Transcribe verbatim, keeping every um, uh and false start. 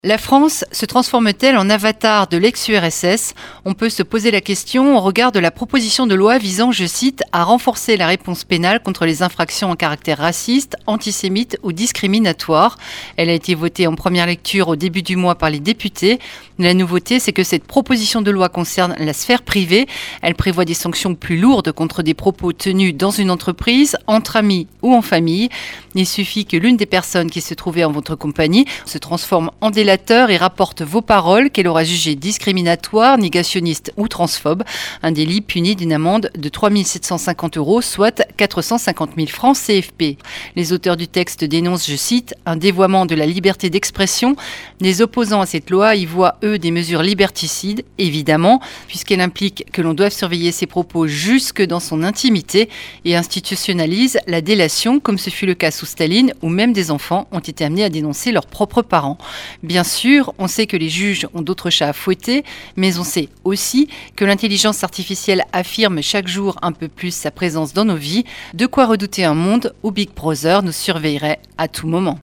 La France se transforme-t-elle en avatar de l'ex-U R S S? On peut se poser la question au regard de la proposition de loi visant, je cite, à renforcer la réponse pénale contre les infractions en caractère raciste, antisémite ou discriminatoire. Elle a été votée en première lecture au début du mois par les députés. La nouveauté, c'est que cette proposition de loi concerne la sphère privée. Elle prévoit des sanctions plus lourdes contre des propos tenus dans une entreprise, entre amis ou en famille. Il suffit que l'une des personnes qui se trouvait en votre compagnie se transforme en délateur et rapporte vos paroles qu'elle aura jugées discriminatoires, négationnistes ou transphobes. Un délit puni d'une amende de trois mille sept cent cinquante euros, soit quatre cent cinquante mille francs C F P. Les auteurs du texte dénoncent, je cite, un dévoiement de la liberté d'expression. Les opposants à cette loi y voient, eux, des mesures liberticides, évidemment, puisqu'elle implique que l'on doive surveiller ses propos jusque dans son intimité et institutionnalise la délation, comme ce fut le cas sous Staline, où même des enfants ont été amenés à dénoncer leurs propres parents. Bien sûr, on sait que les juges ont d'autres chats à fouetter, mais on sait aussi que l'intelligence artificielle affirme chaque jour un peu plus sa présence dans nos vies, de quoi redouter un monde où Big Brother nous surveillerait à tout moment.